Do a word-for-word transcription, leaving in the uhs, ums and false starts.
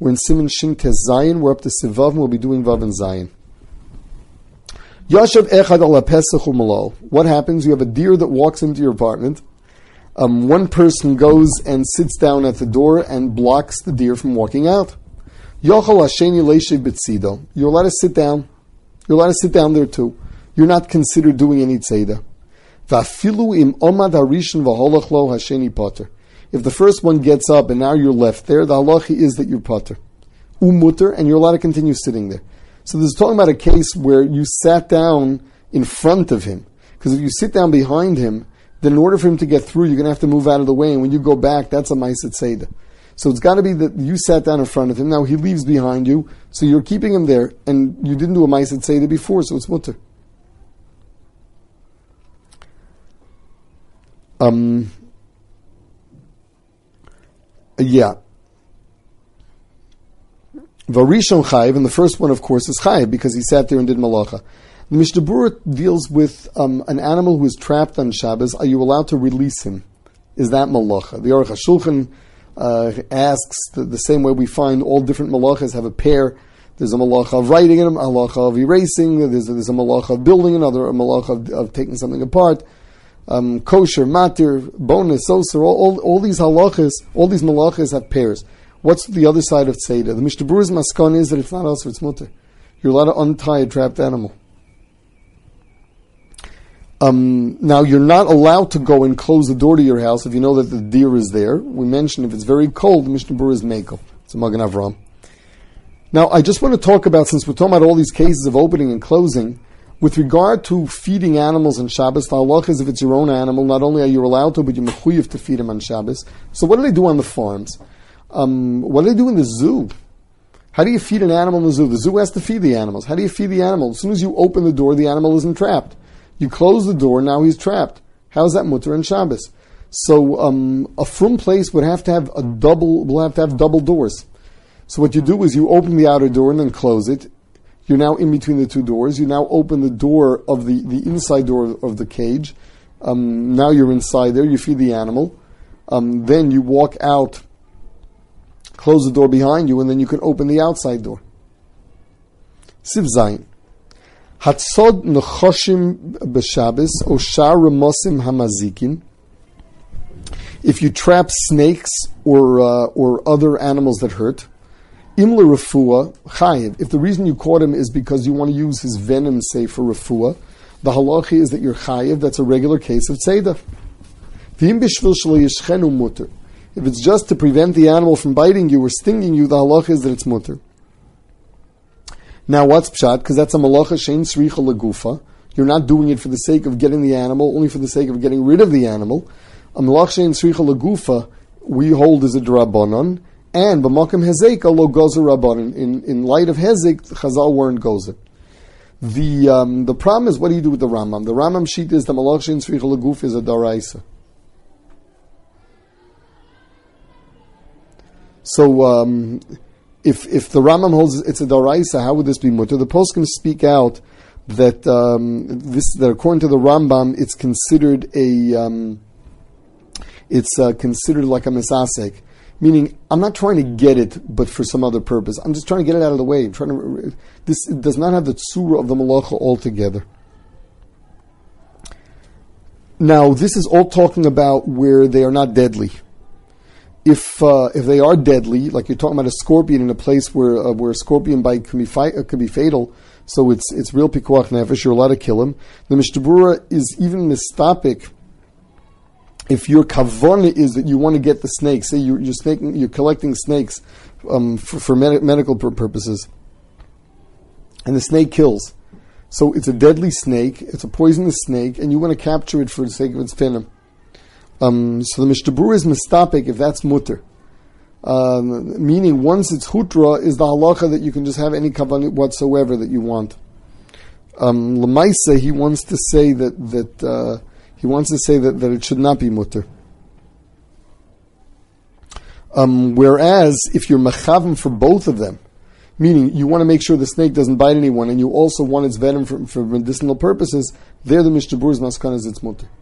We're in Siman Shin Tes Zayin. We're up to Sivav, and we'll be doing Vav and Zayin. Yashav echad ala pesach umalo. What happens? You have a deer that walks into your apartment. Um, one person goes and sits down at the door and blocks the deer from walking out. Yochel hasheni leishev b'tzido. You're allowed to sit down. You're allowed to sit down there too. You're not considered doing any tzeda. V'afilu im omad harishon v'holach lo hasheni poter. If the first one gets up and now you're left there, the halacha is that you're poter. Umutter, and you're allowed to continue sitting there. So this is talking about a case where you sat down in front of him. Because if you sit down behind him, then in order for him to get through, you're going to have to move out of the way. And when you go back, that's a ma'aseh tzeda. So it's got to be that you sat down in front of him. Now he leaves behind you. So you're keeping him there. And you didn't do a ma'aseh tzeda before, so it's mutter. Um... Yeah. Varishon chayiv, and the first one, of course, is chayiv because he sat there and did malacha. The Mishnah Berurah deals with um, an animal who is trapped on Shabbos. Are you allowed to release him? Is that malacha? The Aruch HaShulchan uh, asks the, the same way we find all different malachas have a pair. There's a malacha of writing in a malacha of erasing. There's a, there's a malacha of building another, a malacha of, of taking something apart. Um, kosher, matir, bonus, osir, all, all, all these halachas, all these malachas have pairs. What's the other side of tzeda? The Mishnah Berurah's maskan is that it's not osir, it's mutter. You're allowed to untie a trapped animal. Um, now, you're not allowed to go and close the door to your house if you know that the deer is there. We mentioned if it's very cold, the Mishnah Berurah is mekel. It's a Magen Avram. Now, I just want to talk about, since we're talking about all these cases of opening and closing, with regard to feeding animals on Shabbos, the halach is if it's your own animal, not only are you allowed to, but you're mechuyev to feed him on Shabbos. So what do they do on the farms? Um, what do they do in the zoo? How do you feed an animal in the zoo? The zoo has to feed the animals. How do you feed the animal? As soon as you open the door, the animal isn't trapped. You close the door, now he's trapped. How is that mutter on Shabbos? So um, a frum place would have to have a double, will have to have double doors. So what you do is you open the outer door and then close it. You're now in between the two doors. You now open the door of the, the inside door of the cage. Um, now you're inside there. You feed the animal. Um, then you walk out, close the door behind you, and then you can open the outside door. Siv Zayin. Hatzod nechoshim b'Shabbos o shar remosim hamazikin. If you trap snakes or uh, or other animals that hurt, Imla refuah chayiv. If the reason you caught him is because you want to use his venom, say, for refuah, the halacha is that you're chayiv. That's a regular case of tzeda. V'im b'shvil shelo yishchenu mutter. If it's just to prevent the animal from biting you or stinging you, the halacha is that it's mutter. Now, what's pshat? Because that's a malacha shein sricha legufa. You're not doing it for the sake of getting the animal, only for the sake of getting rid of the animal. A malacha shein sricha legufa we hold as a drabanan. And b'makom hezek lo gozer rabbanon. In in light of hezek, Chazal weren't gozer. The um, the problem is, what do you do with the Rambam? The Rambam sheet is the malach shein tzricha leguf is a daraisa. So um, if if the Rambam holds it's a daraisa, how would this be mutter? The poskim speak out that um, this that according to the Rambam, it's considered a um, it's uh, considered like a misasek. Meaning, I'm not trying to get it, but for some other purpose. I'm just trying to get it out of the way. I'm trying to. This does not have the tzura of the malacha altogether. Now, this is all talking about where they are not deadly. If uh, if they are deadly, like you're talking about a scorpion in a place where uh, where a scorpion bite can be fi- uh, can be fatal, so it's it's real pikuach nefesh. You're allowed to kill him. The Mishnah Berurah is even mistapik. If your kavana is that you want to get the snake, say you're, you're, snaking, you're collecting snakes um, for, for med- medical purposes, and the snake kills. So it's a deadly snake, it's a poisonous snake, and you want to capture it for the sake of its venom. Um, so the Mishnah Berurah is mistapik if that's mutter. Um, meaning once it's hutra, is the halacha that you can just have any kavana whatsoever that you want. Um, Lamaisa, he wants to say that... that uh, He wants to say that, that it should not be mutter. Um, whereas, if you're mechavim for both of them, meaning you want to make sure the snake doesn't bite anyone, and you also want its venom for, for medicinal purposes, there the Mishnah Berurah's maskana is its mutter.